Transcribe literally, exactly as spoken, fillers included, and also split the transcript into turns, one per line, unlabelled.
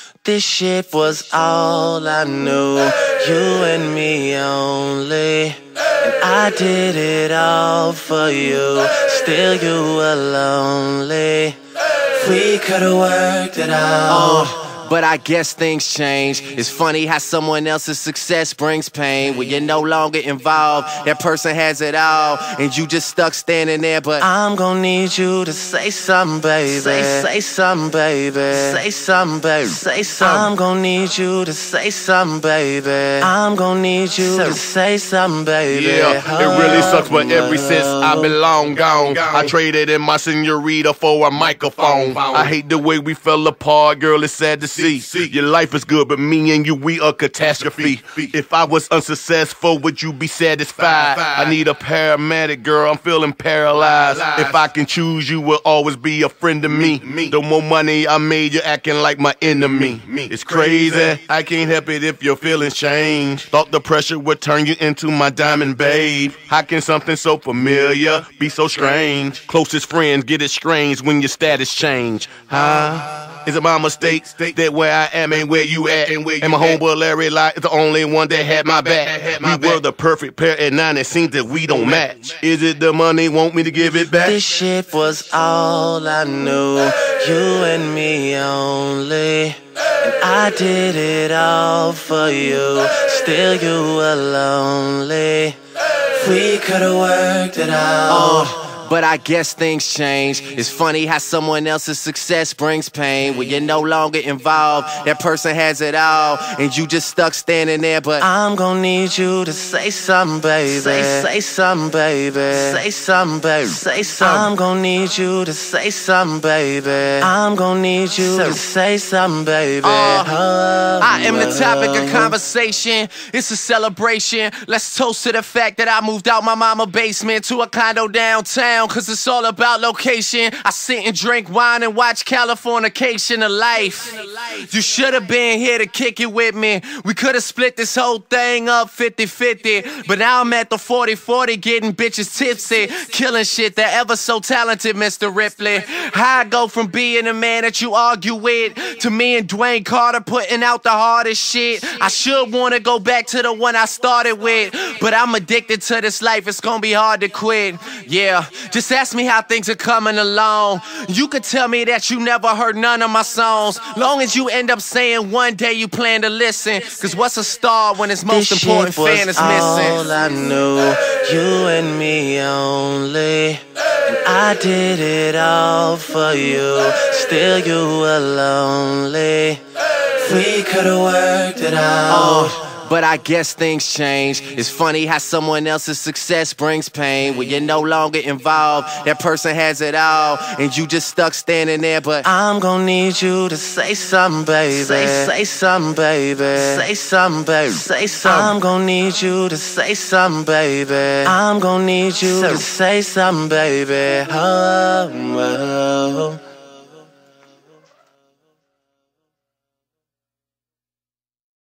This shit was all I knew, you and me only. And I did it all for you, still you were lonely. We could've worked it out.
Uh. But I guess things change. It's funny how someone else's success brings pain. When you're no longer involved, that person has it all, and you just stuck standing there. But
I'm gonna need you to say something, baby. Say, say something, baby. Say something, baby. Say something. I'm gonna need you to say something, baby. I'm gonna need you to say something, baby.
Yeah, it really sucks, but ever since I've been long gone, I traded in my senorita for a microphone. I hate the way we fell apart, girl, it's sad to see. Your life is good, but me and you, we a catastrophe. If I was unsuccessful, would you be satisfied? I need a paramedic, girl, I'm feeling paralyzed. If I can choose, you will always be a friend to me. The more money I made, you're acting like my enemy. It's crazy, I can't help it if your feelings change. Thought the pressure would turn you into my diamond babe. How can something so familiar be so strange? Closest friends get estranged when your status change. Huh? Is it my mistake that where I am ain't where you at? And my homeboy Larry Lott is the only one that had my back. We were the perfect pair, and now it seems that we don't match. Is it the money want me to give it back?
This shit was all I knew, you and me only. And I did it all for you, still you were lonely. We could've worked it out.
Uh. But I guess things change. It's funny how someone else's success brings pain. When you're no longer involved, that person has it all, and you just stuck standing there. But
I'm gonna need you to say something, baby. Say, say something, baby. Say something, baby. Say something. I'm gonna need you to say something, baby. I'm gonna need you to say something, baby.
Uh,
oh,
I am the topic of conversation. It's a celebration. Let's toast to the fact that I moved out my mama's basement to a condo downtown. Cause it's all about location. I sit and drink wine and watch Californication of life. You should have been here to kick it with me. We could have split this whole thing up fifty fifty. But now I'm at the forty forty getting bitches tipsy, killing shit that ever so talented, Mister Ripley. How I go from being a man that you argue with to me and Dwayne Carter putting out the hardest shit. I should wanna go back to the one I started with, but I'm addicted to this life, it's gonna be hard to quit. Yeah. Just ask me how things are coming along. You could tell me that you never heard none of my songs, long as you end up saying one day you plan to listen. Cause what's a star when its most
this
important
shit was
fan is missing?
All I knew, you and me only. And I did it all for you, still you were lonely. We could've worked it out.
Uh. But I guess things change. It's funny how someone else's success brings pain. When you're no longer involved, that person has it all, and you just stuck standing there. But
I'm gonna need you to say something, baby. Say, say something, baby. Say something, baby. Say something. I'm gonna need you to say something, baby. I'm gonna need you to say something, baby. Oh, oh.